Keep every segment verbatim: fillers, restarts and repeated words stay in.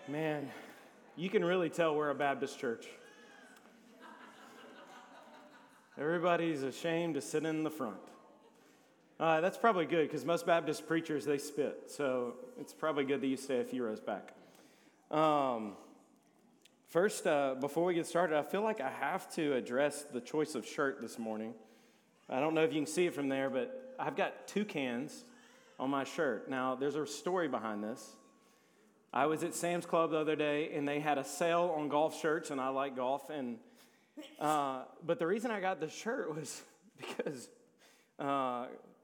Man, you can really tell we're a Baptist church. Everybody's ashamed to sit in the front. Uh, that's probably good because most Baptist preachers, they spit. So it's probably good that you stay a few rows back. Um, first, uh, before we get started, I feel like I have to address the choice of shirt this morning. I don't know if you can see it from there, but I've got toucans on my shirt. Now, there's a story behind this. I was at Sam's Club the other day, and they had a sale on golf shirts, and I like golf. And uh, but the reason I got the shirt was because uh,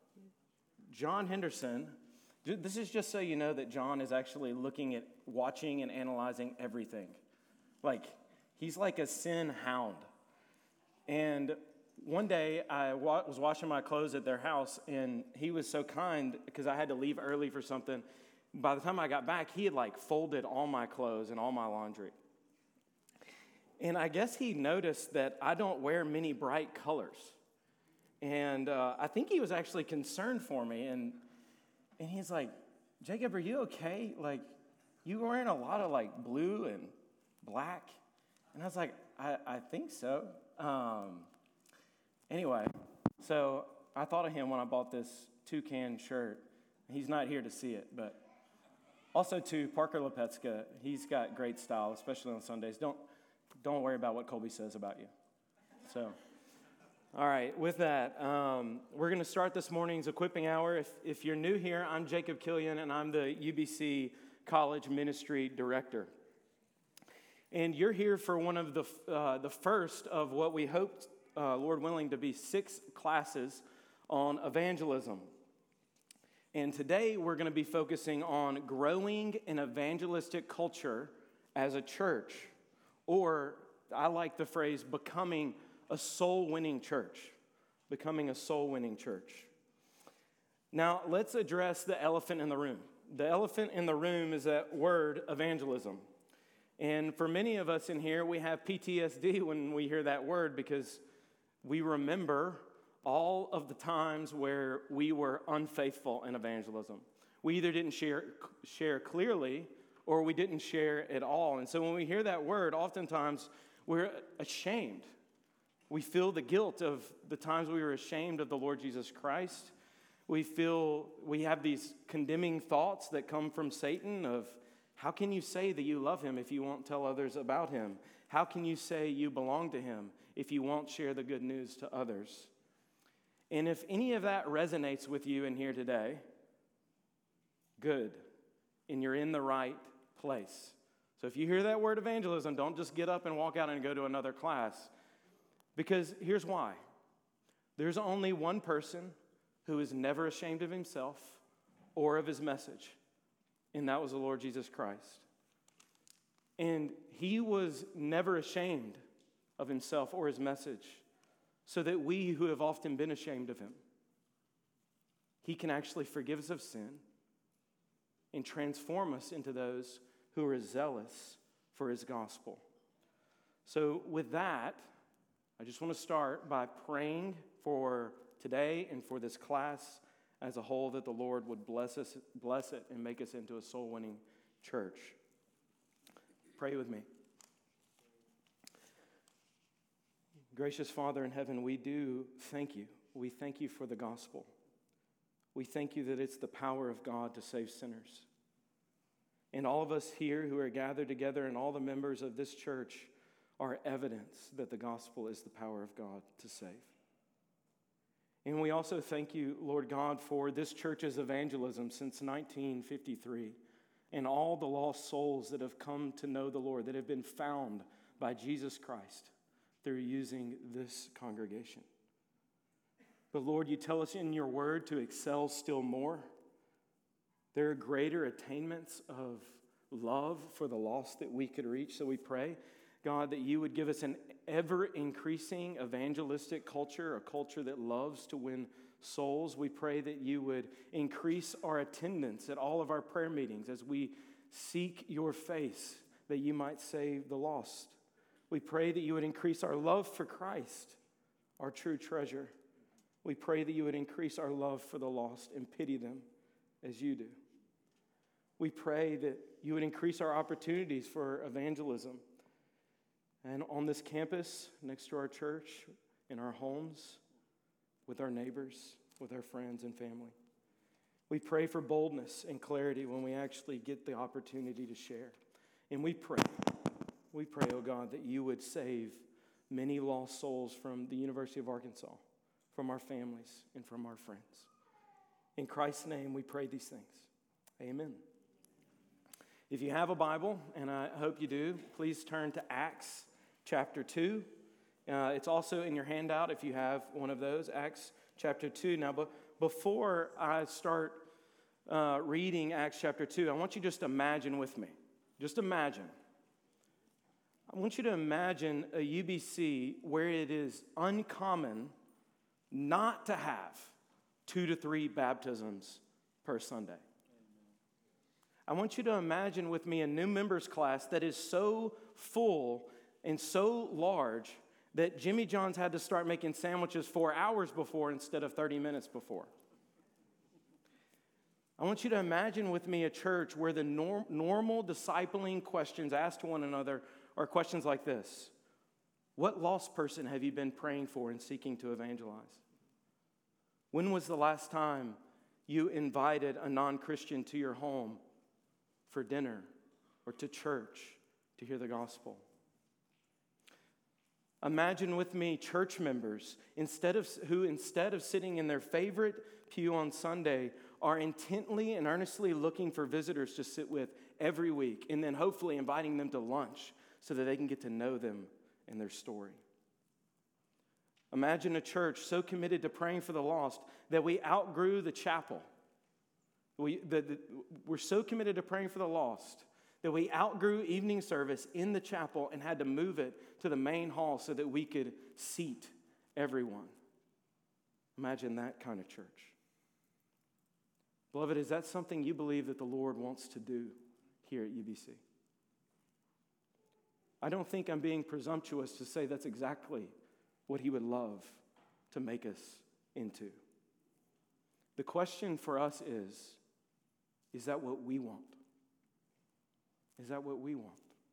John Henderson, this is just so you know that John is actually looking at, watching and analyzing everything. Like, he's like a sin hound. And one day, I wa- was washing my clothes at their house, and he was so kind because I had to leave early for something. By the time I got back, he had like folded all my clothes and all my laundry. And I guess he noticed that I don't wear many bright colors. And uh, I think he was actually concerned for me. And and he's like, Jacob, are you okay? Like, you were wearing a lot of like blue and black. And I was like, I, I think so. Um, anyway, so I thought of him when I bought this toucan shirt. He's not here to see it, but also, to Parker Lepetska, he's got great style, especially on Sundays. Don't don't worry about what Colby says about you. So, all right, with that, um, we're going to start this morning's equipping hour. If if you're new here, I'm Jacob Killian, and I'm the U B C College Ministry Director. And you're here for one of the uh, the first of what we hope, uh, Lord willing, to be six classes on evangelism. And today we're going to be focusing on growing an evangelistic culture as a church. Or I like the phrase, becoming a soul-winning church. Becoming a soul-winning church. Now, let's address the elephant in the room. The elephant in the room is that word, evangelism. And for many of us in here, we have P T S D when we hear that word because we remember all of the times where we were unfaithful in evangelism. We either didn't share share clearly or we didn't share at all. And so when we hear that word, oftentimes we're ashamed. We feel the guilt of the times we were ashamed of the Lord Jesus Christ. We feel we have these condemning thoughts that come from Satan of, how can you say that you love him if you won't tell others about him? How can you say you belong to him if you won't share the good news to others? And if any of that resonates with you in here today, good, and you're in the right place. So if you hear that word evangelism, don't just get up and walk out and go to another class. Because here's why. There's only one person who is never ashamed of himself or of his message, and that was the Lord Jesus Christ. And he was never ashamed of himself or his message, so that we who have often been ashamed of him, he can actually forgive us of sin and transform us into those who are zealous for his gospel. So with that, I just want to start by praying for today and for this class as a whole, that the Lord would bless us, bless it and make us into a soul-winning church. Pray with me. Gracious Father in heaven, we do thank you. We thank you for the gospel. We thank you that it's the power of God to save sinners. And all of us here who are gathered together and all the members of this church are evidence that the gospel is the power of God to save. And we also thank you, Lord God, for this church's evangelism since nineteen fifty-three and all the lost souls that have come to know the Lord, that have been found by Jesus Christ through using this congregation. But Lord, you tell us in your word to excel still more. There are greater attainments of love for the lost that we could reach. So we pray, God, that you would give us an ever-increasing evangelistic culture, a culture that loves to win souls. We pray that you would increase our attendance at all of our prayer meetings as we seek your face, that you might save the lost. We pray that you would increase our love for Christ, our true treasure. We pray that you would increase our love for the lost and pity them as you do. We pray that you would increase our opportunities for evangelism. And on this campus, next to our church, in our homes, with our neighbors, with our friends and family. We pray for boldness and clarity when we actually get the opportunity to share. And we pray, we pray, oh God, that you would save many lost souls from the University of Arkansas, from our families, and from our friends. In Christ's name, we pray these things. Amen. If you have a Bible, and I hope you do, please turn to Acts chapter two. Uh, it's also in your handout if you have one of those, Acts chapter two. Now, but before I start uh, reading Acts chapter two, I want you just to imagine with me. Just imagine. I want you to imagine a U B C where it is uncommon not to have two to three baptisms per Sunday. I want you to imagine with me a new members class that is so full and so large that Jimmy John's had to start making sandwiches four hours before instead of thirty minutes before. I want you to imagine with me a church where the norm, normal discipling questions asked to one another are questions like this. What lost person have you been praying for and seeking to evangelize? When was the last time you invited a non-Christian to your home for dinner or to church to hear the gospel? Imagine with me church members instead of who instead of sitting in their favorite pew on Sunday are intently and earnestly looking for visitors to sit with every week and then hopefully inviting them to lunch so that they can get to know them and their story. Imagine a church so committed to praying for the lost that we outgrew the chapel. We, the, the, we're so committed to praying for the lost that we outgrew evening service in the chapel and had to move it to the main hall so that we could seat everyone. Imagine that kind of church. Beloved, is that something you believe that the Lord wants to do here at U B C? I don't think I'm being presumptuous to say that's exactly what he would love to make us into. The question for us is, is that what we want? Is that what we want?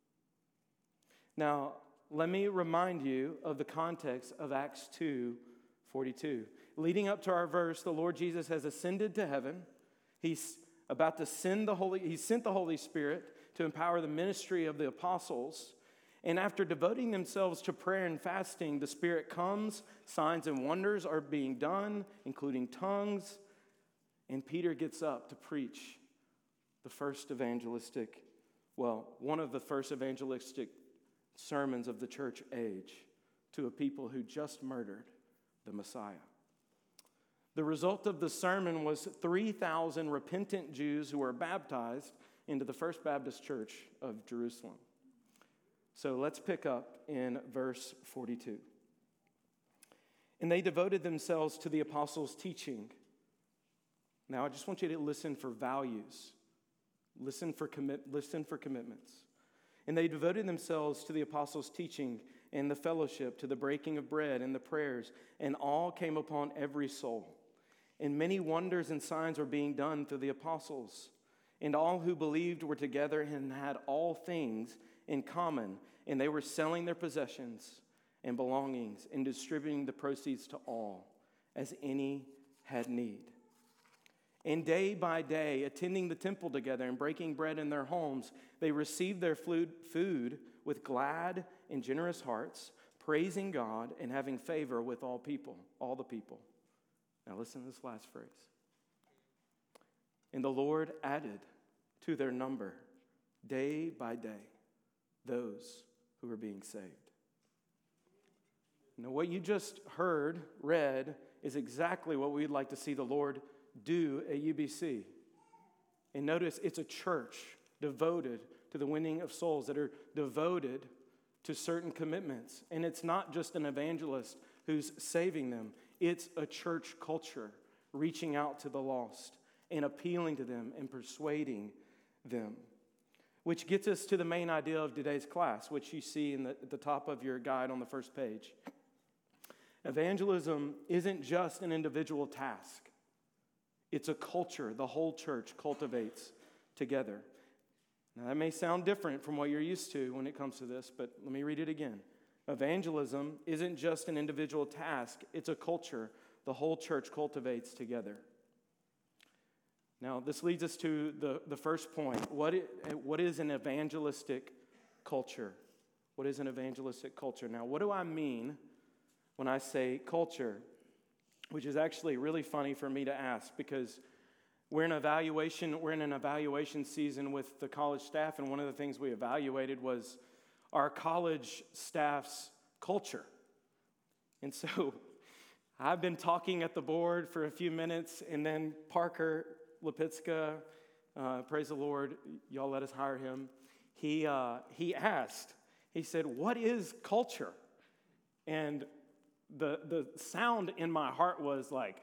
Now, let me remind you of the context of Acts two forty-two. Leading up to our verse, the Lord Jesus has ascended to heaven. He's about to send the Holy, he sent the Holy Spirit to empower the ministry of the apostles. And after devoting themselves to prayer and fasting, the Spirit comes, signs and wonders are being done, including tongues, and Peter gets up to preach the first evangelistic, well, one of the first evangelistic sermons of the church age to a people who just murdered the Messiah. The result of the sermon was three thousand repentant Jews who were baptized into the First Baptist Church of Jerusalem. So let's pick up in verse forty-two. And they devoted themselves to the apostles' teaching. Now, I just want you to listen for values. Listen for commit, listen for commitments. And they devoted themselves to the apostles' teaching and the fellowship, to the breaking of bread and the prayers, and all came upon every soul. And many wonders and signs were being done through the apostles. And all who believed were together and had all things in common, and they were selling their possessions and belongings and distributing the proceeds to all as any had need. And day by day, attending the temple together and breaking bread in their homes, they received their food with glad and generous hearts, praising God and having favor with all people, all the people. Now listen to this last phrase. And the Lord added to their number day by day those who were being saved. Now, what you just heard, read, is exactly what we'd like to see the Lord do at U B C. And notice it's a church devoted to the winning of souls, that are devoted to certain commitments. And it's not just an evangelist who's saving them. It's a church culture reaching out to the lost and appealing to them and persuading them. Which gets us to the main idea of today's class, which you see in the, at the top of your guide on the first page. Evangelism isn't just an individual task. It's a culture the whole church cultivates together. Now, that may sound different from what you're used to when it comes to this, but let me read it again. Evangelism isn't just an individual task, it's a culture the whole church cultivates together. Now, this leads us to the, the first point. What is, what is an evangelistic culture? What is an evangelistic culture? Now, what do I mean when I say culture? Which is actually really funny for me to ask because we're in evaluation, we're in an evaluation season with the college staff, and one of the things we evaluated was our college staff's culture. And so I've been talking at the board for a few minutes, and then Parker Lipitska, uh, praise the Lord, y'all let us hire him. He uh, he asked, he said, "What is culture?" And the the sound in my heart was like,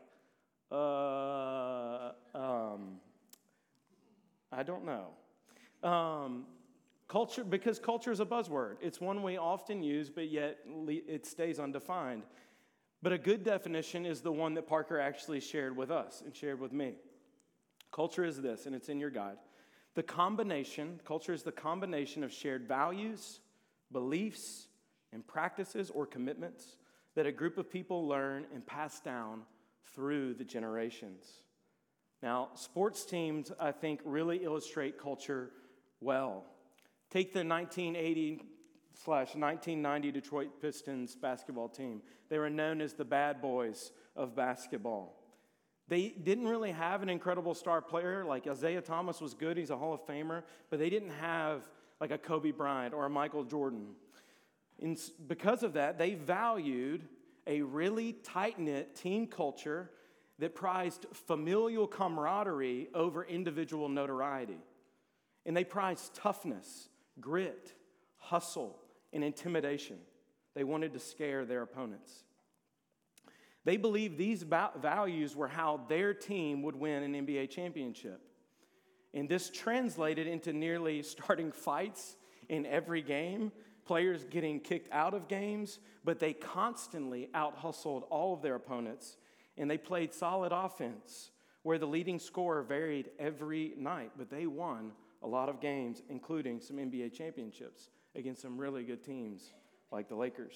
uh, um, I don't know. Um, culture, because culture is a buzzword. It's one we often use, but yet it stays undefined. But a good definition is the one that Parker actually shared with us and shared with me. Culture is this, and it's in your guide. The combination, culture is the combination of shared values, beliefs, and practices or commitments that a group of people learn and pass down through the generations. Now, sports teams, I think, really illustrate culture well. Take the nineteen eighty slash nineteen ninety Detroit Pistons basketball team. They were known as the bad boys of basketball. They didn't really have an incredible star player. Like Isaiah Thomas was good, he's a Hall of Famer, but they didn't have like a Kobe Bryant or a Michael Jordan. And because of that, they valued a really tight-knit team culture that prized familial camaraderie over individual notoriety. And they prized toughness, grit, hustle, and intimidation. They wanted to scare their opponents. They believed these values were how their team would win an N B A championship. And this translated into nearly starting fights in every game, players getting kicked out of games, but they constantly out-hustled all of their opponents, and they played solid offense where the leading scorer varied every night, but they won a lot of games, including some N B A championships against some really good teams like the Lakers.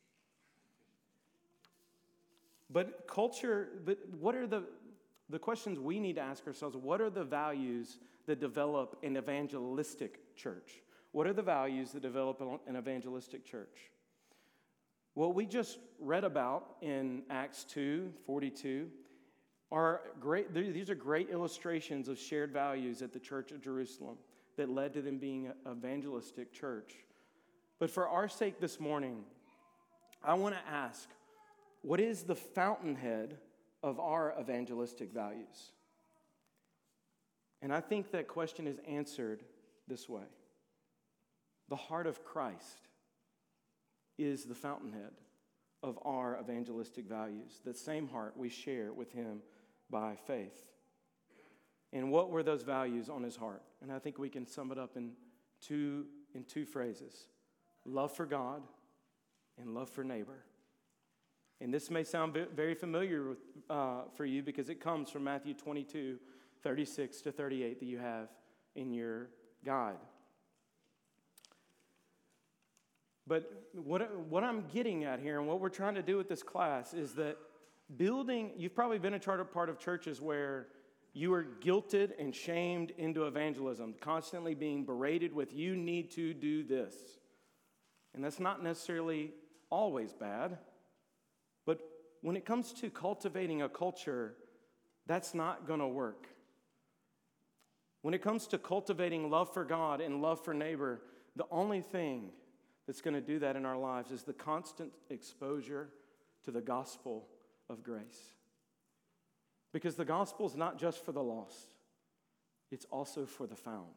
But culture, but what are the, the questions we need to ask ourselves? What are the values that develop an evangelistic church? What are the values that develop an evangelistic church? What we just read about in Acts two forty-two are great. These are great illustrations of shared values at the Church of Jerusalem that led to them being an evangelistic church. But for our sake this morning, I want to ask, what is the fountainhead of our evangelistic values? And I think that question is answered this way. The heart of Christ is the fountainhead of our evangelistic values, the same heart we share with him by faith. And what were those values on his heart? And I think we can sum it up in two, in two phrases. Love for God and love for neighbor. And this may sound very familiar with, uh, for you because it comes from Matthew twenty-two, thirty-six to thirty-eight that you have in your guide. But what, what I'm getting at here and what we're trying to do with this class is that building, you've probably been a charter part of churches where you are guilted and shamed into evangelism, constantly being berated with, you need to do this. And that's not necessarily always bad. But when it comes to cultivating a culture, that's not going to work. When it comes to cultivating love for God and love for neighbor, the only thing that's going to do that in our lives is the constant exposure to the gospel of grace. Because the gospel is not just for the lost, it's also for the found.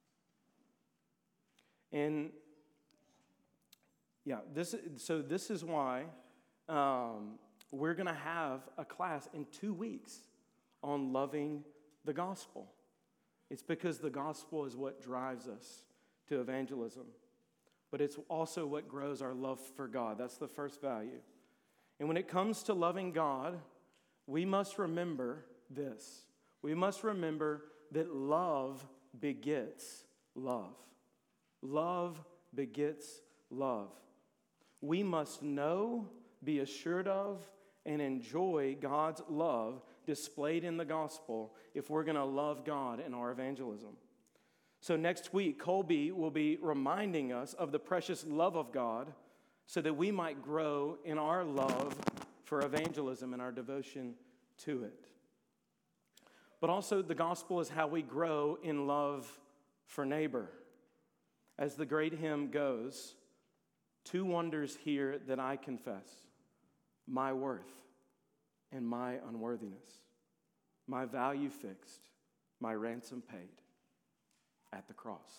And yeah, this so this is why um, we're going to have a class in two weeks on loving the gospel. It's because the gospel is what drives us to evangelism. But it's also what grows our love for God. That's the first value. And when it comes to loving God, we must remember this. We must remember that love begets love. Love begets love. We must know, be assured of, and enjoy God's love displayed in the gospel if we're going to love God in our evangelism. So next week, Colby will be reminding us of the precious love of God so that we might grow in our love for evangelism and our devotion to it. But also, the gospel is how we grow in love for neighbor. As the great hymn goes, two wonders here that I confess, my worth and my unworthiness, my value fixed, my ransom paid at the cross.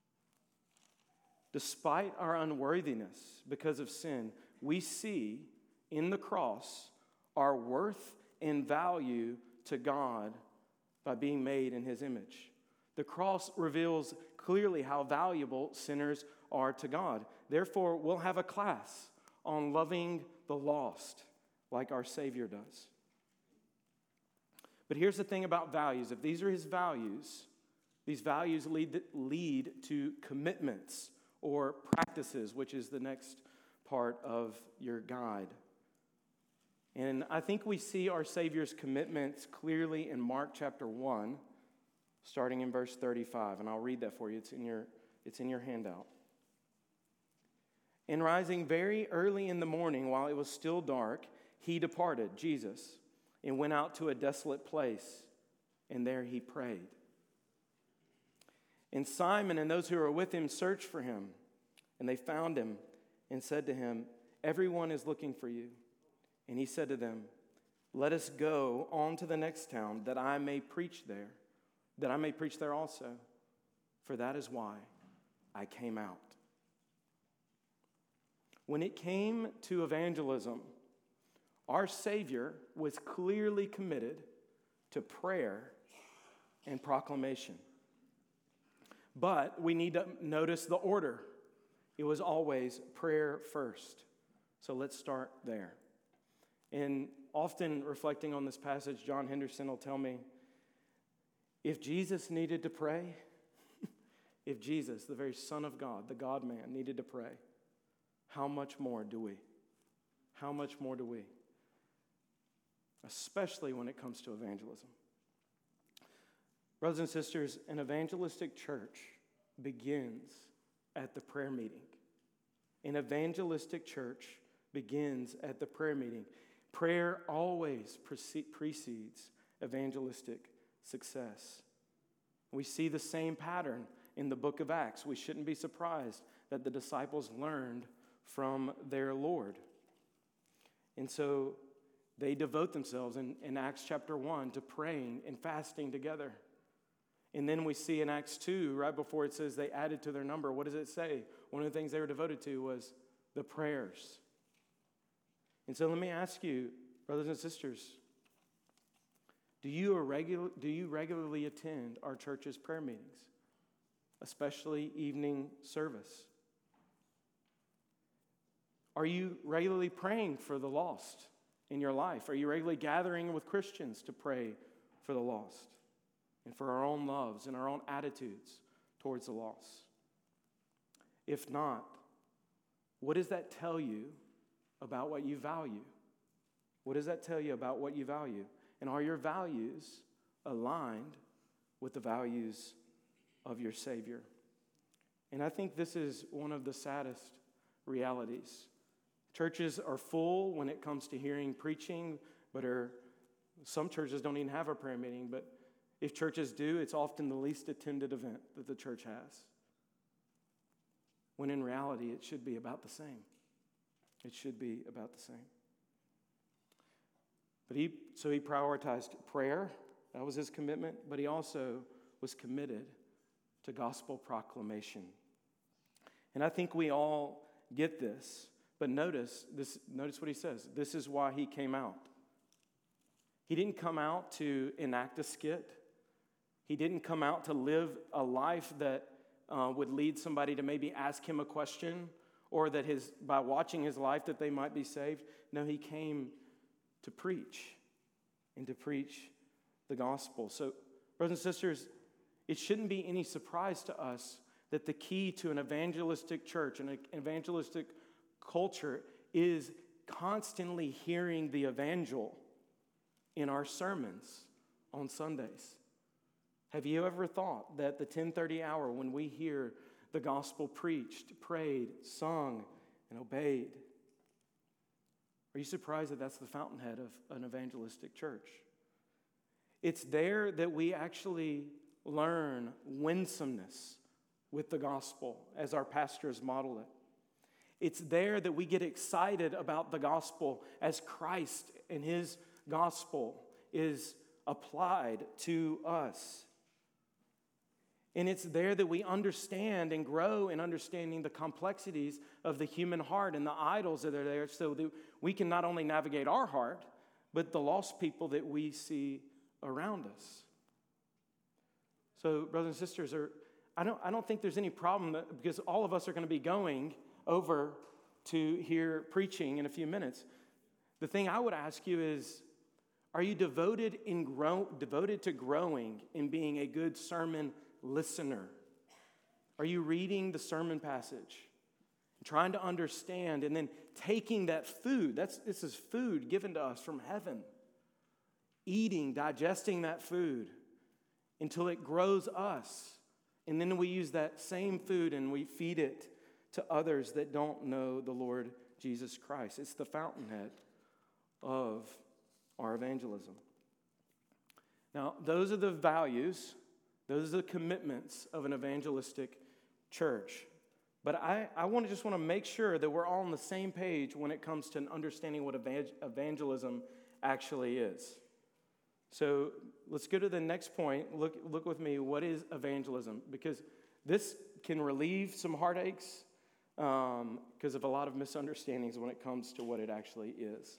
Despite our unworthiness because of sin, we see in the cross our worth and value to God by being made in his image. The cross reveals clearly how valuable sinners are to God. Therefore, we'll have a class on loving the lost like our Savior does. But here's the thing about values. If these are his values, these values lead, lead to commitments or practices, which is the next part of your guide. And I think we see our Savior's commitments clearly in Mark chapter one, starting in verse thirty-five. And I'll read that for you. It's in your, it's in your handout. And rising very early in the morning, while it was still dark, he departed, Jesus, and went out to a desolate place, and there he prayed. And Simon and those who were with him searched for him, and they found him and said to him, "Everyone is looking for you." And he said to them, "Let us go on to the next town, that I may preach there, that I may preach there also, for that is why I came out." When it came to evangelism, our Savior was clearly committed to prayer and proclamation. But we need to notice the order. It was always prayer first. So let's start there. And often reflecting on this passage, John Henderson will tell me, if Jesus needed to pray, if Jesus, the very Son of God, the God-man, needed to pray, how much more do we? How much more do we? Especially when it comes to evangelism. Brothers and sisters, an evangelistic church begins at the prayer meeting. An evangelistic church begins at the prayer meeting. Prayer always precedes evangelistic success. We see the same pattern in the book of Acts. We shouldn't be surprised that the disciples learned from their Lord. And so they devote themselves in, in Acts chapter one to praying and fasting together. And then we see in Acts two, right before it says they added to their number, what does it say? One of the things they were devoted to was the prayers. And so let me ask you, brothers and sisters, do you, irregular, do you regularly attend our church's prayer meetings, especially evening service? Are you regularly praying for the lost in your life? Are you regularly gathering with Christians to pray for the lost and for our own loves and our own attitudes towards the lost? If not, what does that tell you about what you value? What does that tell you about what you value? And are your values aligned with the values of your Savior? And I think this is one of the saddest realities. Churches are full when it comes to hearing preaching, but are, some churches don't even have a prayer meeting, but if churches do, it's often the least attended event that the church has. When in reality, it should be about the same. It should be about the same. But he, so he prioritized prayer. That was his commitment. But he also was committed to gospel proclamation. And I think we all get this. But notice this. Notice what he says. This is why he came out. He didn't come out to enact a skit. He didn't come out to live a life that uh, would lead somebody to maybe ask him a question, or that his by watching his life that they might be saved. No, he came to preach and to preach the gospel. So, brothers and sisters, it shouldn't be any surprise to us that the key to an evangelistic church and an evangelistic culture is constantly hearing the evangel in our sermons on Sundays. Have you ever thought that the ten thirty hour when we hear the gospel preached, prayed, sung, and obeyed, are you surprised that that's the fountainhead of an evangelistic church? It's there that we actually learn winsomeness with the gospel as our pastors model it. It's there that we get excited about the gospel as Christ and his gospel is applied to us. And it's there that we understand and grow in understanding the complexities of the human heart and the idols that are there so that we can not only navigate our heart, but the lost people that we see around us. So, brothers and sisters, are, I don't, I don't think there's any problem that, because all of us are going to be going over to hear preaching in a few minutes. The thing I would ask you is, are you devoted in grow, devoted to growing in being a good sermon listener? Are you reading the sermon passage, trying to understand, and then taking that food? That's this is food given to us from heaven. Eating, digesting that food until it grows us. And then we use that same food and we feed it to others that don't know the Lord Jesus Christ. It's the fountainhead of our evangelism. Now, those are the values, those are the commitments of an evangelistic church. But I, I want to just want to make sure that we're all on the same page when it comes to understanding what evangelism actually is. So let's go to the next point. Look, look with me. What is evangelism? Because this can relieve some heartaches um, because of a lot of misunderstandings when it comes to what it actually is.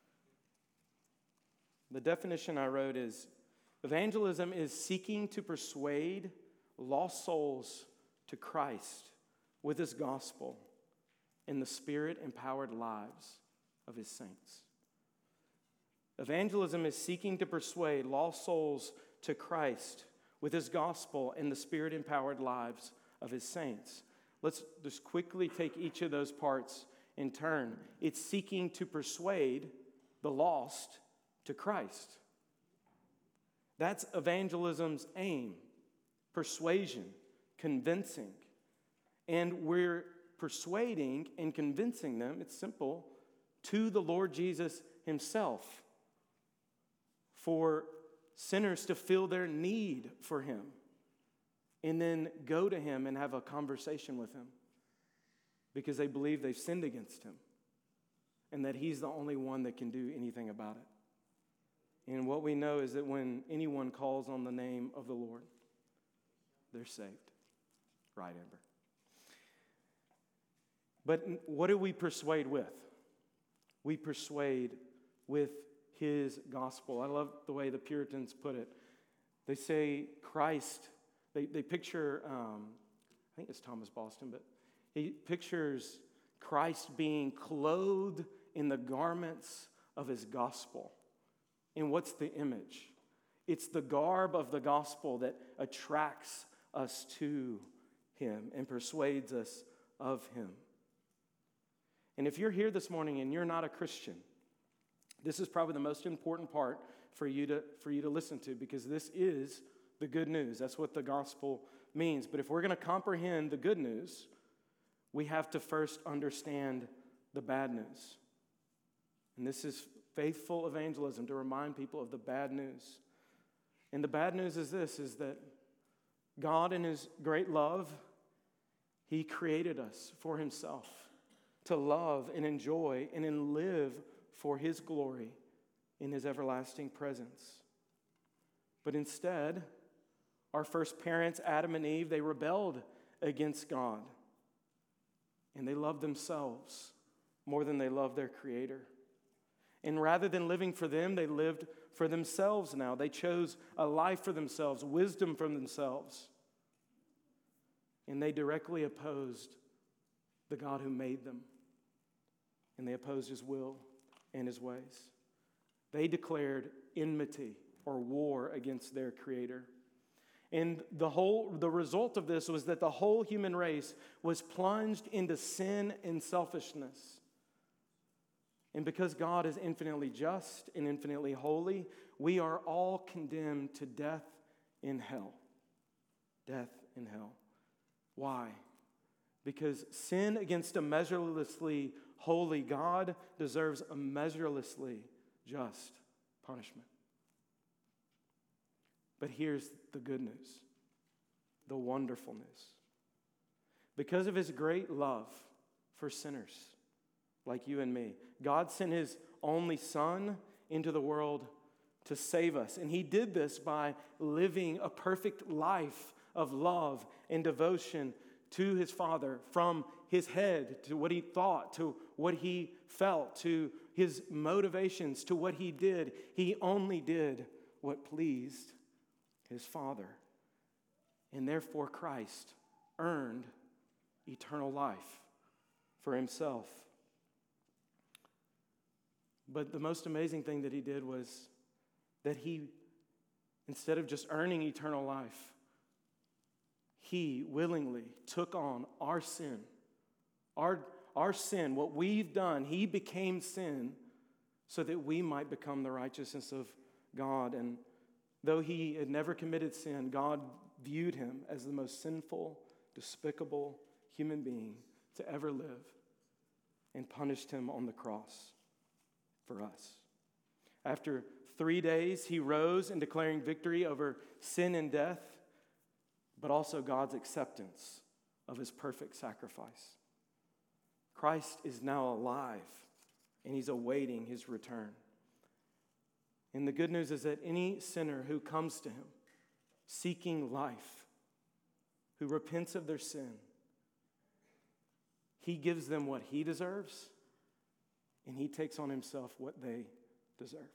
The definition I wrote is, evangelism is seeking to persuade lost souls to Christ with his gospel in the Spirit-empowered lives of his saints. Evangelism is seeking to persuade lost souls to Christ with his gospel and the Spirit-empowered lives of his saints. Let's just quickly take each of those parts in turn. It's seeking to persuade the lost to Christ. That's evangelism's aim, persuasion, convincing. And we're persuading and convincing them, it's simple, to the Lord Jesus himself, for sinners to feel their need for him and then go to him and have a conversation with him because they believe they've sinned against him and that he's the only one that can do anything about it. And what we know is that when anyone calls on the name of the Lord, they're saved. Right, Amber? But what do we persuade with? We persuade with his gospel. I love the way the Puritans put it. They say Christ, they, they picture, um, I think it's Thomas Boston, but he pictures Christ being clothed in the garments of his gospel. And what's the image? It's the garb of the gospel that attracts us to him and persuades us of him. And if you're here this morning and you're not a Christian, this is probably the most important part for you to for you to listen to, because this is the good news. That's what the gospel means. But if we're going to comprehend the good news, we have to first understand the bad news. And this is faithful evangelism, to remind people of the bad news. And the bad news is this, is that God in his great love, he created us for himself to love and enjoy and then live for his glory in his everlasting presence. But instead, our first parents, Adam and Eve, they rebelled against God. And they loved themselves more than they loved their Creator. And rather than living for them, they lived for themselves now. They chose a life for themselves, wisdom from themselves. And they directly opposed the God who made them. And they opposed his will and his ways. They declared enmity or war against their Creator. And the whole the result of this was that the whole human race was plunged into sin and selfishness. And because God is infinitely just and infinitely holy, we are all condemned to death in hell. Death in hell. Why? Because sin against a measurelessly holy God deserves a measurelessly just punishment. But here's the good news, the wonderful news. Because of his great love for sinners like you and me, God sent his only Son into the world to save us. And he did this by living a perfect life of love and devotion to his Father, from his head to what he thought, to what he felt, to his motivations, to what he did. He only did what pleased his Father. And therefore Christ earned eternal life for himself. But the most amazing thing that he did was that he, instead of just earning eternal life, he willingly took on our sin. Our, our sin, what we've done, he became sin so that we might become the righteousness of God. And though he had never committed sin, God viewed him as the most sinful, despicable human being to ever live and punished him on the cross for us. After three days, he rose in declaring victory over sin and death, but also God's acceptance of his perfect sacrifice. Christ is now alive, and he's awaiting his return. And the good news is that any sinner who comes to him seeking life, who repents of their sin, he gives them what he deserves, and he takes on himself what they deserve.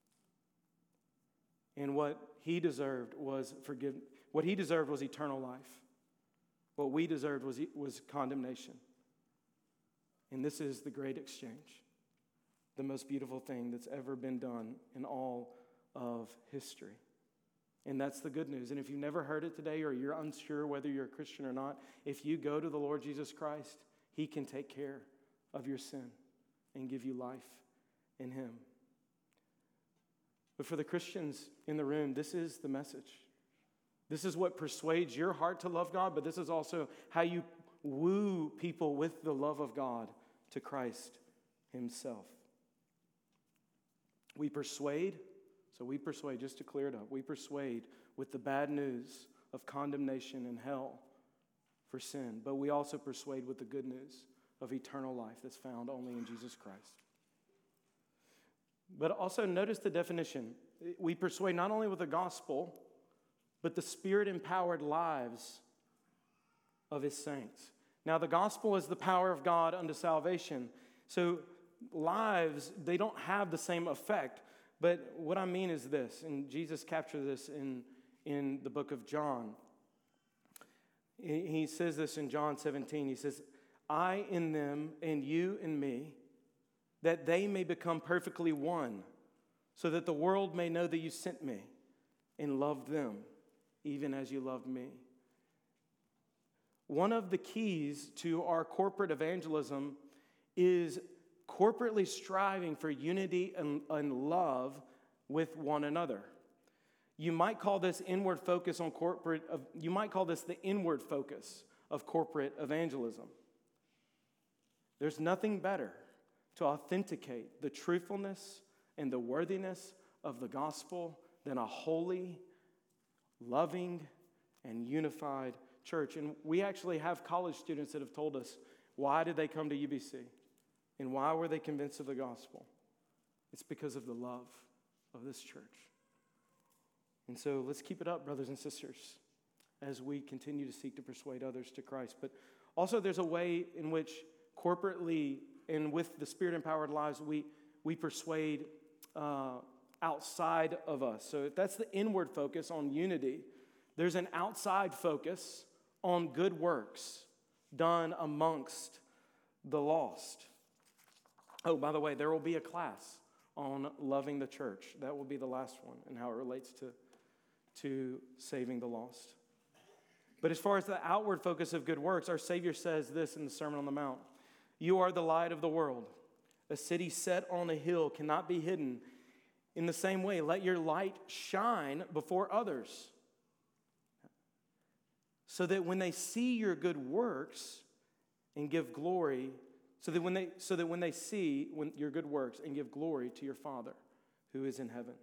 And what he deserved was forgiveness. What he deserved was eternal life. What we deserved was, was condemnation. And this is the great exchange, the most beautiful thing that's ever been done in all of history. And that's the good news. And if you've never heard it today, or you're unsure whether you're a Christian or not, if you go to the Lord Jesus Christ, he can take care of your sin and give you life in him. But for the Christians in the room, this is the message. This is what persuades your heart to love God, but this is also how you woo people with the love of God to Christ himself. We persuade, so we persuade, just to clear it up, we persuade with the bad news of condemnation and hell for sin, but we also persuade with the good news of eternal life that's found only in Jesus Christ. But also notice the definition. We persuade not only with the gospel, but the Spirit-empowered lives of his saints. Now, the gospel is the power of God unto salvation. So lives, they don't have the same effect. But what I mean is this, and Jesus captured this in, in the book of John. He says this in John seventeen. He says, I in them and you in me, that they may become perfectly one, so that the world may know that you sent me and loved them, even as you loved me. One of the keys to our corporate evangelism is corporately striving for unity and, and love with one another. You might call this inward focus on corporate, you might call this the inward focus of corporate evangelism. There's nothing better to authenticate the truthfulness and the worthiness of the gospel than a holy, loving, and unified church. And we actually have college students that have told us, why did they come to U B C? And why were they convinced of the gospel? It's because of the love of this church. And so let's keep it up, brothers and sisters, as we continue to seek to persuade others to Christ. But also there's a way in which corporately and with the Spirit-empowered lives, we, we persuade uh, outside of us. So if that's the inward focus on unity, there's an outside focus on good works done amongst the lost. Oh, by the way, there will be a class on loving the church. That will be the last one and how it relates to, to saving the lost. But as far as the outward focus of good works, our Savior says this in the Sermon on the Mount. You are the light of the world. A city set on a hill cannot be hidden. In the same way, let your light shine before others, so that when they see your good works and give glory, so that when they so that when they see when, your good works and give glory to your Father who is in heaven.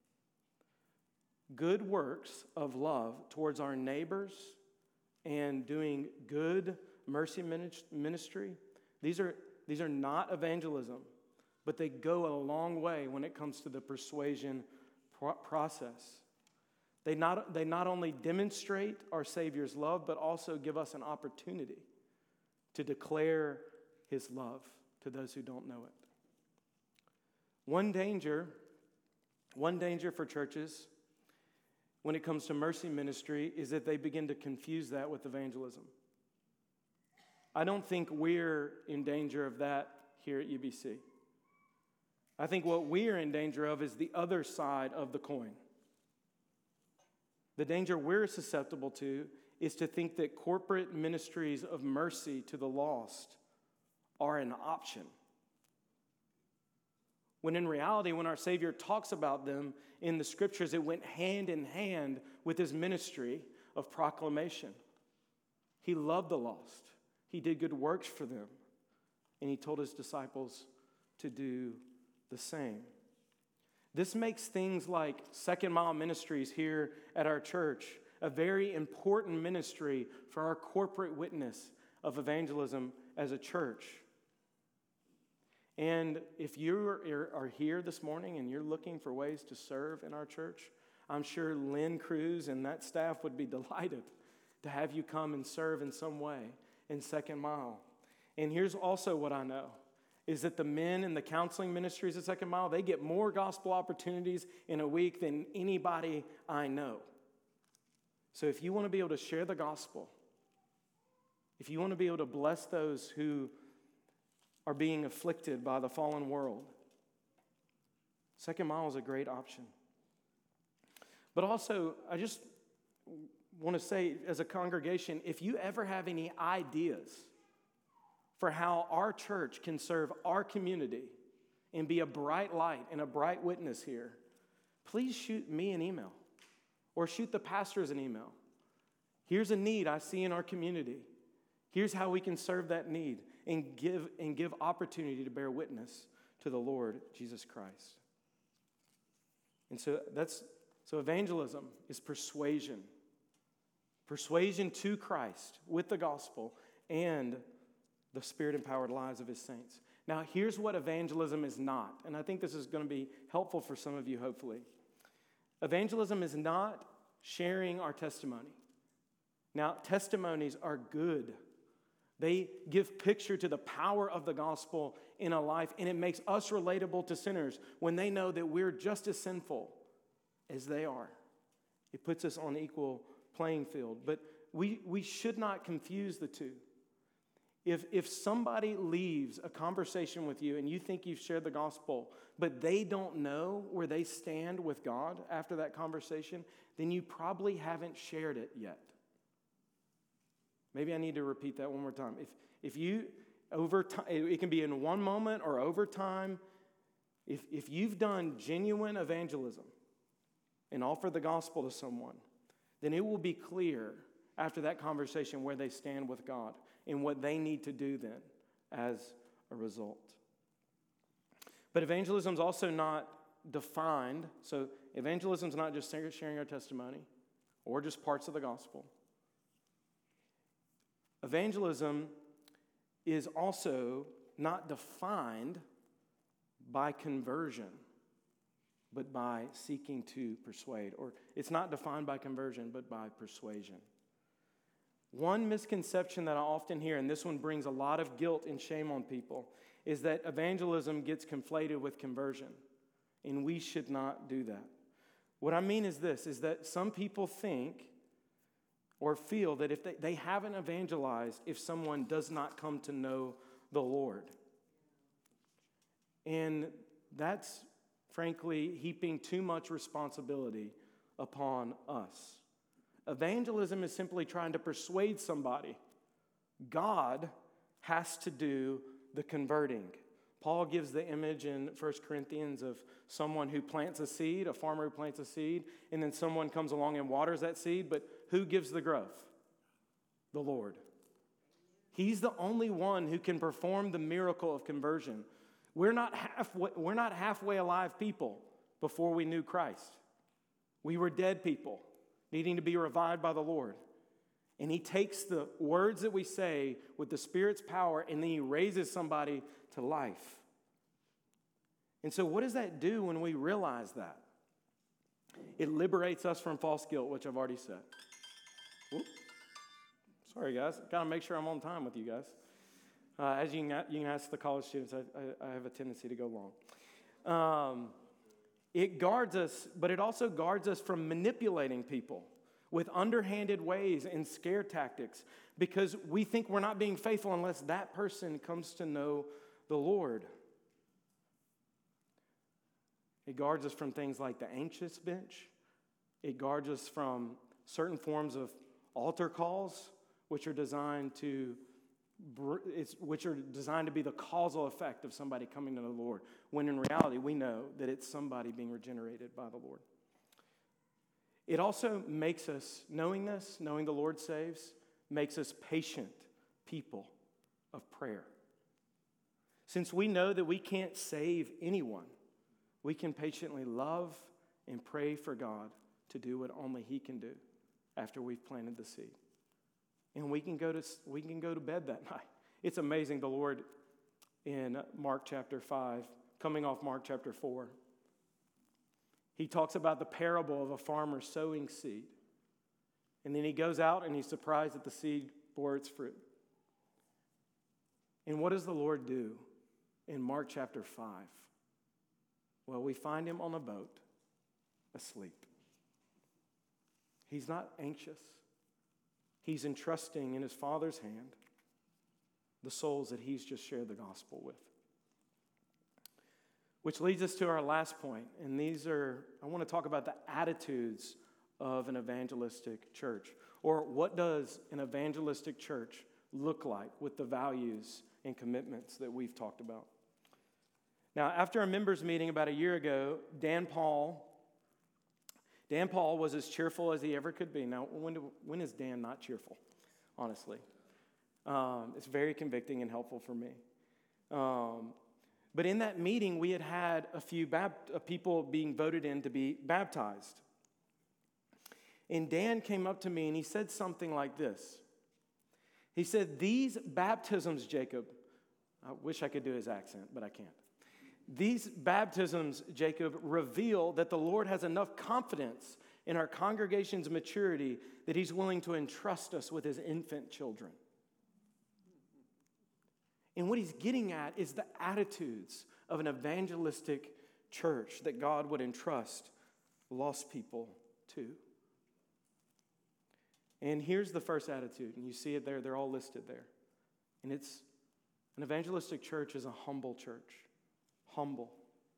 Good works of love towards our neighbors and doing good mercy ministry, these are these are not evangelism, but they go a long way when it comes to the persuasion pro- process. They not, they not only demonstrate our Savior's love, but also give us an opportunity to declare his love to those who don't know it. One danger, one danger for churches when it comes to mercy ministry is that they begin to confuse that with evangelism. I don't think we're in danger of that here at U B C. I think what we are in danger of is the other side of the coin. The danger we're susceptible to is to think that corporate ministries of mercy to the lost are an option. When in reality, when our Savior talks about them in the Scriptures, it went hand in hand with his ministry of proclamation. He loved the lost. He did good works for them. And he told his disciples to do the same. This makes things like Second Mile Ministries here at our church a very important ministry for our corporate witness of evangelism as a church. And if you are here this morning and you're looking for ways to serve in our church, I'm sure Lynn Cruz and that staff would be delighted to have you come and serve in some way in Second Mile. And here's also what I know, is that the men in the counseling ministries at Second Mile, they get more gospel opportunities in a week than anybody I know. So if you want to be able to share the gospel, if you want to be able to bless those who are being afflicted by the fallen world, Second Mile is a great option. But also, I just want to say, as a congregation, if you ever have any ideas for how our church can serve our community and be a bright light and a bright witness here, please shoot me an email or shoot the pastors an email. Here's a need I see in our community. Here's how we can serve that need and give and give opportunity to bear witness to the Lord Jesus Christ. And so that's so evangelism is persuasion. Persuasion to Christ with the gospel and the Spirit-empowered lives of his saints. Now, here's what evangelism is not, and I think this is going to be helpful for some of you, hopefully. Evangelism is not sharing our testimony. Now, testimonies are good. They give picture to the power of the gospel in a life, and it makes us relatable to sinners when they know that we're just as sinful as they are. It puts us on equal playing field, but we, we should not confuse the two. If, if somebody leaves a conversation with you and you think you've shared the gospel, but they don't know where they stand with God after that conversation, then you probably haven't shared it yet. Maybe I need to repeat that one more time. If, if you, over time, it can be in one moment or over time, if, if you've done genuine evangelism and offered the gospel to someone, then it will be clear after that conversation where they stand with God and what they need to do then as a result. But evangelism is also not defined. So evangelism is not just sharing our testimony or just parts of the gospel. Evangelism is also not defined by conversion, but by seeking to persuade. Or it's not defined by conversion, but by persuasion. One misconception that I often hear, and this one brings a lot of guilt and shame on people, is that evangelism gets conflated with conversion, and we should not do that. What I mean is this, is that some people think or feel that if they, they haven't evangelized if someone does not come to know the Lord. And that's, frankly, heaping too much responsibility upon us. Evangelism is simply trying to persuade somebody. God has to do the converting. Paul gives the image in First Corinthians of someone who plants a seed, a farmer who plants a seed, and then someone comes along and waters that seed, but who gives the growth? The Lord. He's the only one who can perform the miracle of conversion. We're not halfway, we're not halfway alive people before we knew Christ. We were dead people needing to be revived by the Lord. And he takes the words that we say with the Spirit's power, and then he raises somebody to life. And so what does that do when we realize that? It liberates us from false guilt, which I've already said. Whoop. Sorry, guys. Got to make sure I'm on time with you guys. Uh, as you can, you can ask the college students, I, I, I have a tendency to go long. Um, it guards us, but it also guards us from manipulating people with underhanded ways and scare tactics, because we think we're not being faithful unless that person comes to know the Lord. It guards us from things like the anxious bench. It guards us from certain forms of altar calls, which are designed to it's, which are designed to be the causal effect of somebody coming to the Lord, when in reality we know that it's somebody being regenerated by the Lord. It also makes us, knowing this, knowing the Lord saves, makes us patient people of prayer. Since we know that we can't save anyone, we can patiently love and pray for God to do what only He can do after we've planted the seed. And we can go to we can go to bed that night. It's amazing, the Lord in Mark chapter five, coming off Mark chapter four, He talks about the parable of a farmer sowing seed. And then he goes out and he's surprised that the seed bore its fruit. And what does the Lord do in Mark chapter five? Well, we find him on a boat, asleep. He's not anxious. He's entrusting in his Father's hand the souls that he's just shared the gospel with. Which leads us to our last point, and these are, I want to talk about the attitudes of an evangelistic church, or what does an evangelistic church look like with the values and commitments that we've talked about. Now, after a members meeting about a year ago, Dan Paul, Dan Paul was as cheerful as he ever could be. Now, when, do, when is Dan not cheerful, honestly? Um, it's very convicting and helpful for me. Um, But in that meeting, we had had a few bap- uh, people being voted in to be baptized. And Dan came up to me and he said something like this. He said, "These baptisms, Jacob," I wish I could do his accent, but I can't. "These baptisms, Jacob, reveal that the Lord has enough confidence in our congregation's maturity that he's willing to entrust us with his infant children." And what he's getting at is the attitudes of an evangelistic church that God would entrust lost people to. And here's the first attitude, and you see it there, they're all listed there. And it's, an evangelistic church is a humble church. Humble.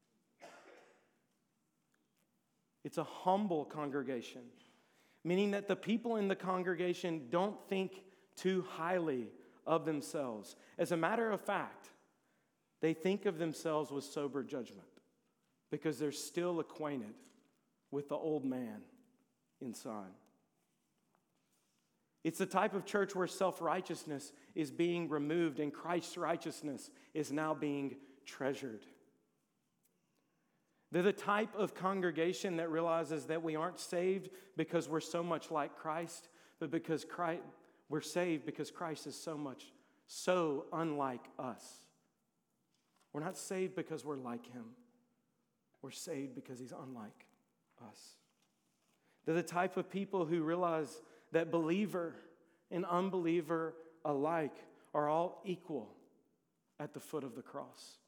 It's a humble congregation, meaning that the people in the congregation don't think too highly of themselves. As a matter of fact, they think of themselves with sober judgment because they're still acquainted with the old man inside. It's the type of church where self-righteousness is being removed and Christ's righteousness is now being treasured. They're the type of congregation that realizes that we aren't saved because we're so much like Christ, but because Christ, we're saved because Christ is so much, so unlike us. We're not saved because we're like him. We're saved because he's unlike us. They're the type of people who realize that believer and unbeliever alike are all equal at the foot of the cross.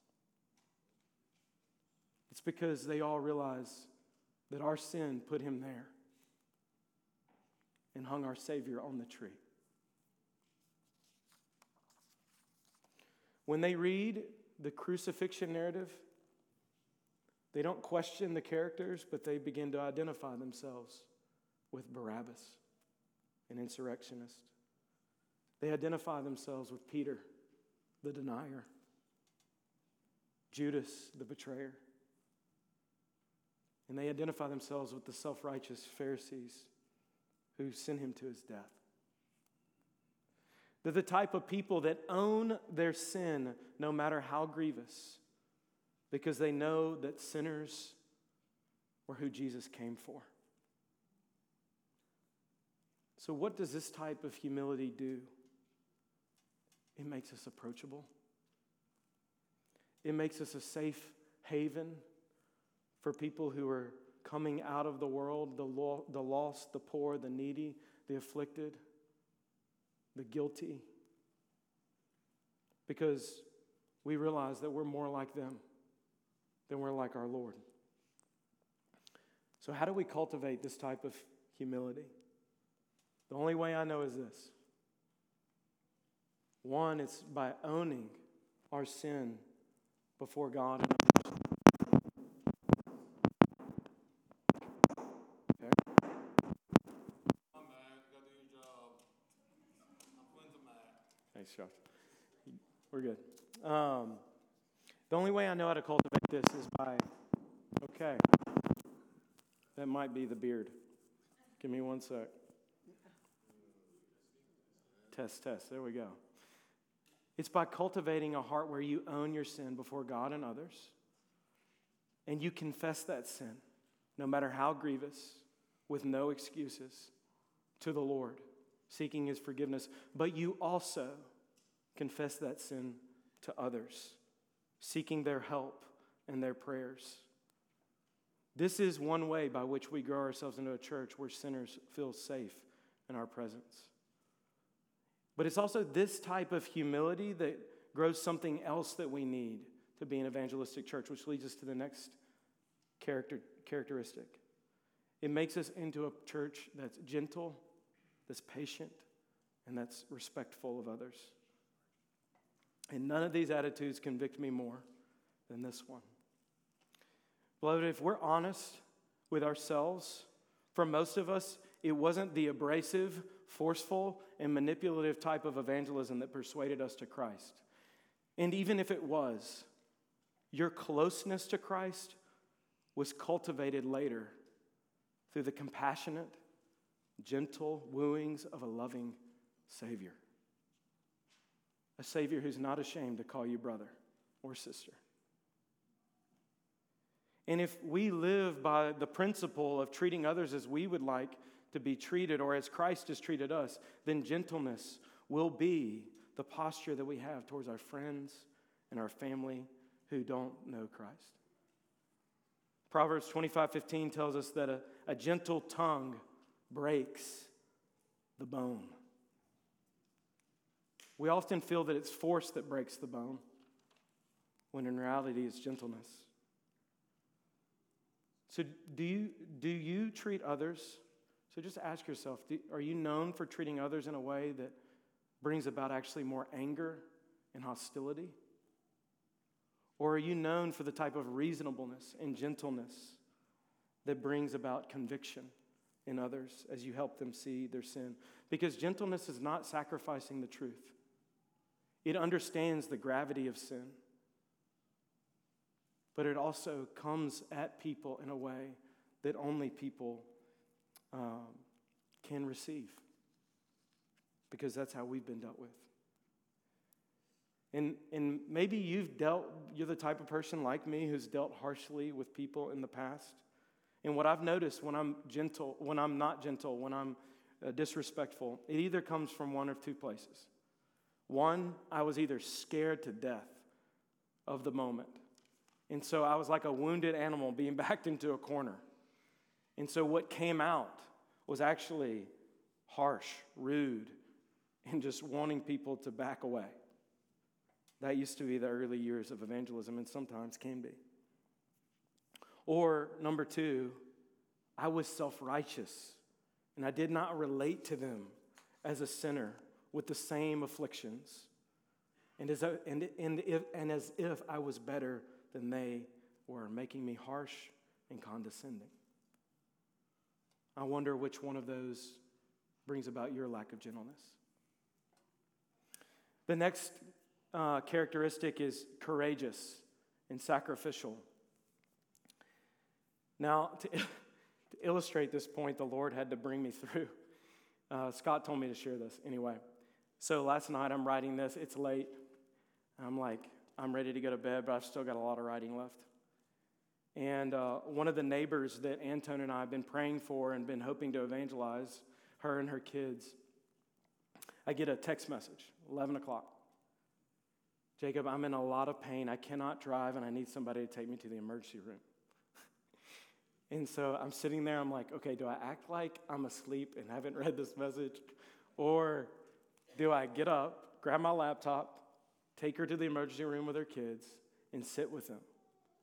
It's because they all realize that our sin put him there and hung our Savior on the tree. When they read the crucifixion narrative, They don't question the characters, but they begin to identify themselves with Barabbas, an insurrectionist. They identify themselves with Peter, the denier, Judas, the betrayer. And they identify themselves with the self-righteous Pharisees who sent him to his death. They're the type of people that own their sin no matter how grievous, because they know that sinners were who Jesus came for. So what does this type of humility do? It makes us approachable. It makes us a safe haven for people who are coming out of the world, the lo- the lost, the poor, the needy, the afflicted, the guilty. Because we realize that we're more like them than we're like our Lord. So how do we cultivate this type of humility? The only way I know is this. One, it's by owning our sin before God and others. Okay. I'm back. Got to do your job. When's the Mac? Thanks, Josh. We're good. Um, the only way I know how to cultivate this is by, okay, that might be the beard. Give me one sec. Test, test. There we go. It's by cultivating a heart where you own your sin before God and others, and you confess that sin, no matter how grievous, with no excuses, to the Lord, seeking his forgiveness. But you also confess that sin to others, seeking their help and their prayers. This is one way by which we grow ourselves into a church where sinners feel safe in our presence. But it's also this type of humility that grows something else that we need to be an evangelistic church, which leads us to the next character, characteristic. It makes us into a church that's gentle, that's patient, and that's respectful of others. And none of these attitudes convict me more than this one. Beloved, if we're honest with ourselves, for most of us, it wasn't the abrasive, forceful, and manipulative type of evangelism that persuaded us to Christ. And even if it was, your closeness to Christ was cultivated later through the compassionate, gentle wooings of a loving Savior. A Savior who's not ashamed to call you brother or sister. And if we live by the principle of treating others as we would like to be treated, or as Christ has treated us, then gentleness will be the posture that we have towards our friends and our family who don't know Christ. Proverbs twenty-five fifteen tells us that a, a gentle tongue breaks the bone. We often feel that it's force that breaks the bone, when in reality it's gentleness. So do you, do you treat others? So just ask yourself, do, are you known for treating others in a way that brings about actually more anger and hostility? Or are you known for the type of reasonableness and gentleness that brings about conviction in others as you help them see their sin? Because gentleness is not sacrificing the truth. It understands the gravity of sin. But it also comes at people in a way that only people um, can receive. Because that's how we've been dealt with. And, and maybe you've dealt, you're the type of person like me who's dealt harshly with people in the past. And what I've noticed when I'm gentle, when I'm not gentle, when I'm uh, disrespectful, it either comes from one of two places. One, I was either scared to death of the moment. And so I was like a wounded animal being backed into a corner. And so what came out was actually harsh, rude, and just wanting people to back away. That used to be the early years of evangelism, and sometimes can be. Or number two, I was self-righteous, and I did not relate to them as a sinner with the same afflictions, and as, a, and, and, if, and as if I was better than they or making me harsh and condescending? I wonder which one of those brings about your lack of gentleness. The next uh, characteristic is courageous and sacrificial. Now, to, to illustrate this point, the Lord had to bring me through. Uh, Scott told me to share this anyway. So last night I'm writing this. It's late. I'm like, I'm ready to go to bed, but I've still got a lot of writing left. And uh, one of the neighbors that Anton and I have been praying for and been hoping to evangelize, her and her kids, I get a text message, eleven o'clock. Jacob, I'm in a lot of pain. I cannot drive, and I need somebody to take me to the emergency room. And so I'm sitting there, I'm like, okay, do I act like I'm asleep and haven't read this message? Or do I get up, grab my laptop, take her to the emergency room with her kids, and sit with them?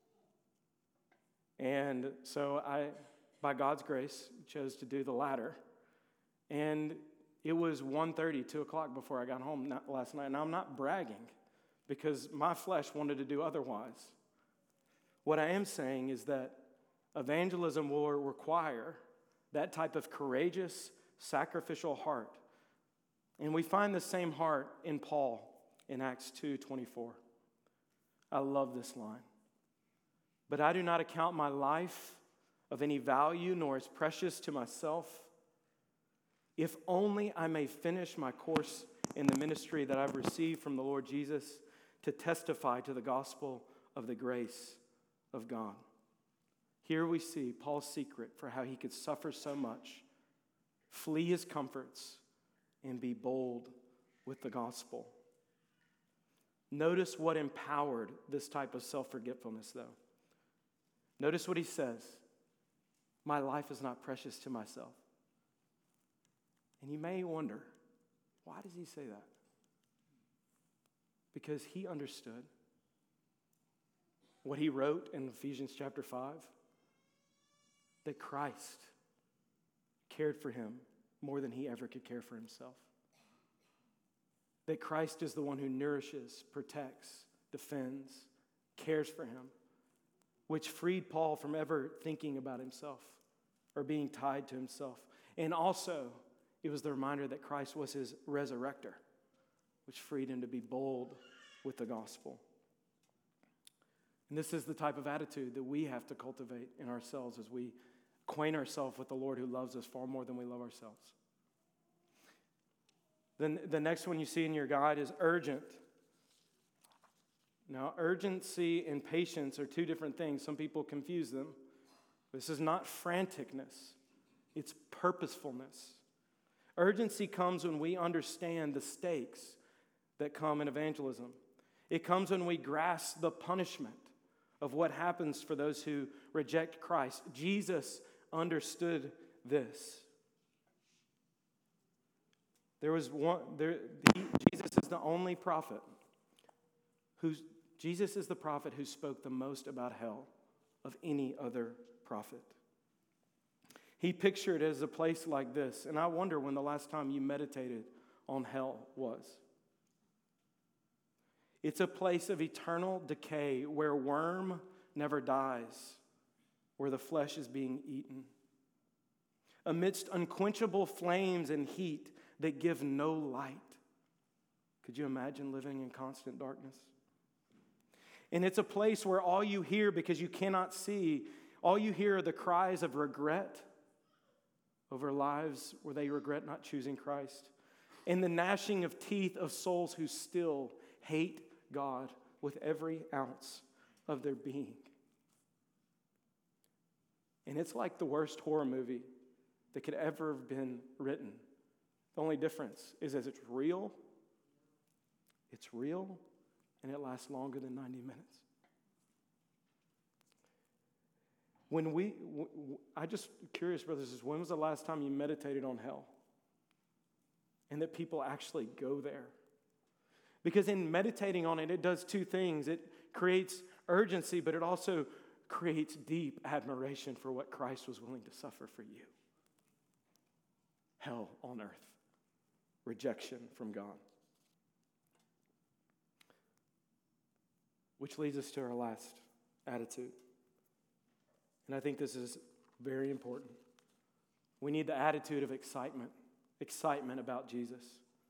And so I, by God's grace, chose to do the latter. And it was one thirty, two o'clock before I got home last night. And I'm not bragging because my flesh wanted to do otherwise. What I am saying is that evangelism will require that type of courageous, sacrificial heart. And we find the same heart in Paul in Acts two twenty-four. I love this line. But I do not account my life of any value, nor as precious to myself, if only I may finish my course in the ministry that I've received from the Lord Jesus to testify to the gospel of the grace of God. Here we see Paul's secret for how he could suffer so much, flee his comforts, and be bold with the gospel. Notice what empowered this type of self-forgetfulness, though. Notice what he says. My life is not precious to myself. And you may wonder, why does he say that? Because he understood what he wrote in Ephesians chapter five, that Christ cared for him more than he ever could care for himself. That Christ is the one who nourishes, protects, defends, cares for him, which freed Paul from ever thinking about himself or being tied to himself. And also, it was the reminder that Christ was his resurrector, which freed him to be bold with the gospel. And this is the type of attitude that we have to cultivate in ourselves as we acquaint ourselves with the Lord who loves us far more than we love ourselves. Then the next one you see in your guide is urgent. Now, urgency and patience are two different things. Some people confuse them. This is not franticness. It's purposefulness. Urgency comes when we understand the stakes that come in evangelism. It comes when we grasp the punishment of what happens for those who reject Christ. Jesus understood this. There was one. There, he, Jesus is the only prophet who's. Jesus is the prophet who spoke the most about hell of any other prophet. He pictured it as a place like this, and I wonder when the last time you meditated on hell was. It's a place of eternal decay where worm never dies, where the flesh is being eaten. Amidst unquenchable flames and heat that give no light. Could you imagine living in constant darkness? And it's a place where all you hear, because you cannot see, all you hear are the cries of regret over lives where they regret not choosing Christ, and the gnashing of teeth of souls who still hate God with every ounce of their being. And it's like the worst horror movie that could ever have been written. The only difference is that it's real, it's real, and it lasts longer than ninety minutes. When we, w- w- I just curious, brothers, is when was the last time you meditated on hell? And that people actually go there. Because in meditating on it, it does two things. It creates urgency, but it also creates deep admiration for what Christ was willing to suffer for you. Hell on earth. Rejection from God. Which leads us to our last attitude. And I think this is very important. We need the attitude of excitement, excitement about Jesus.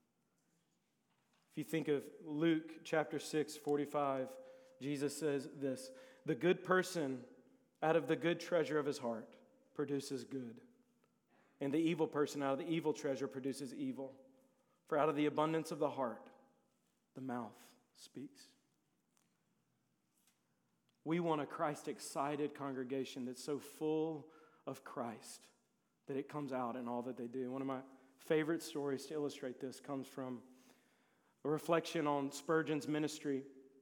If you think of Luke chapter six, forty-five, Jesus says this, "The good person out of the good treasure of his heart produces good, and the evil person out of the evil treasure produces evil. For out of the abundance of the heart, the mouth speaks." We want a Christ-excited congregation that's so full of Christ that it comes out in all that they do. One of my favorite stories to illustrate this comes from a reflection on Spurgeon's ministry.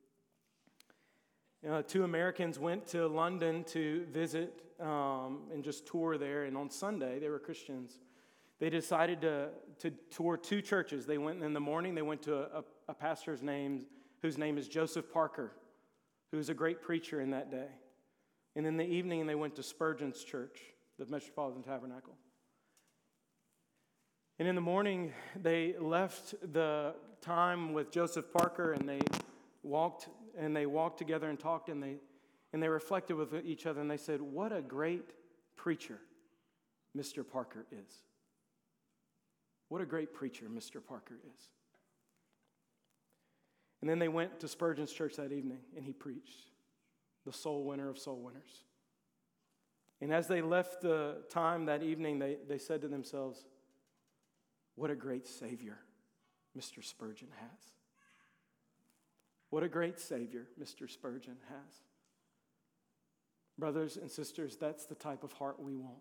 Uh, two Americans went to London to visit um, and just tour there, and on Sunday, they were Christians. They decided to, to tour two churches. They went in the morning, they went to a, a pastor's name, whose name is Joseph Parker, who was a great preacher in that day. And in the evening, they went to Spurgeon's church, the Metropolitan Tabernacle. And in the morning, they left the time with Joseph Parker, and they walked and they walked together and talked, and they and they reflected with each other, and they said, "What a great preacher Mister Parker is. What a great preacher Mister Parker is." And then they went to Spurgeon's church that evening, and he preached, the soul winner of soul winners. And as they left the time that evening, they, they said to themselves, "What a great Savior Mister Spurgeon has. What a great Savior Mister Spurgeon has." Brothers and sisters, that's the type of heart we want.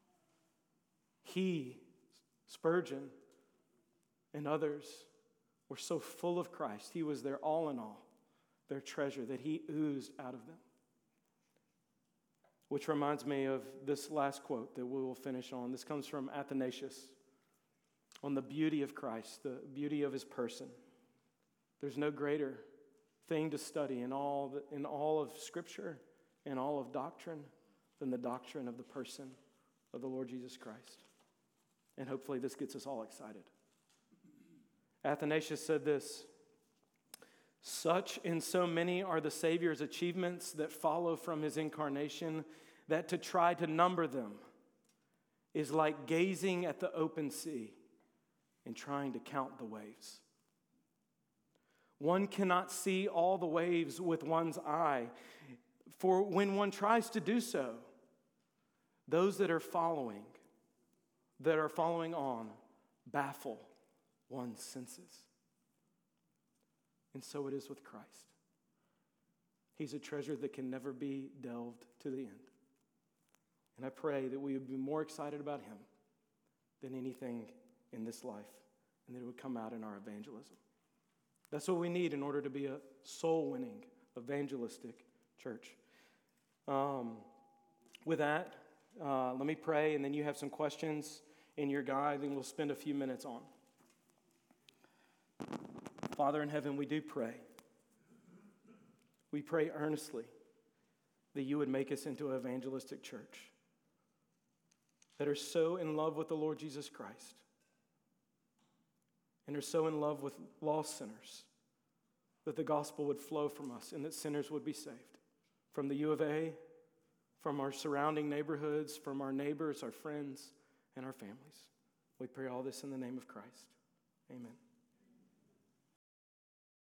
He, Spurgeon, and others were so full of Christ. He was their all in all, their treasure that he oozed out of them. Which reminds me of this last quote that we will finish on. This comes from Athanasius on the beauty of Christ, the beauty of his person. There's no greater thing to study in all, the, in all of Scripture and all of doctrine than the doctrine of the person of the Lord Jesus Christ. And hopefully this gets us all excited. Athanasius said this, "Such in so many are the Savior's achievements that follow from his incarnation that to try to number them is like gazing at the open sea and trying to count the waves. One cannot see all the waves with one's eye, for when one tries to do so, those that are following, that are following on, baffle one's senses." And so it is with Christ. He's a treasure that can never be delved to the end. And I pray that we would be more excited about him than anything in this life, and that it would come out in our evangelism. That's what we need in order to be a soul-winning, evangelistic church. Um, with that, uh, let me pray, and then you have some questions in your guide, and we'll spend a few minutes on. Father in heaven, we do pray. We pray earnestly that you would make us into an evangelistic church that are so in love with the Lord Jesus Christ and are so in love with lost sinners that the gospel would flow from us and that sinners would be saved. From the U of A, from our surrounding neighborhoods, from our neighbors, our friends, and our families. We pray all this in the name of Christ. Amen.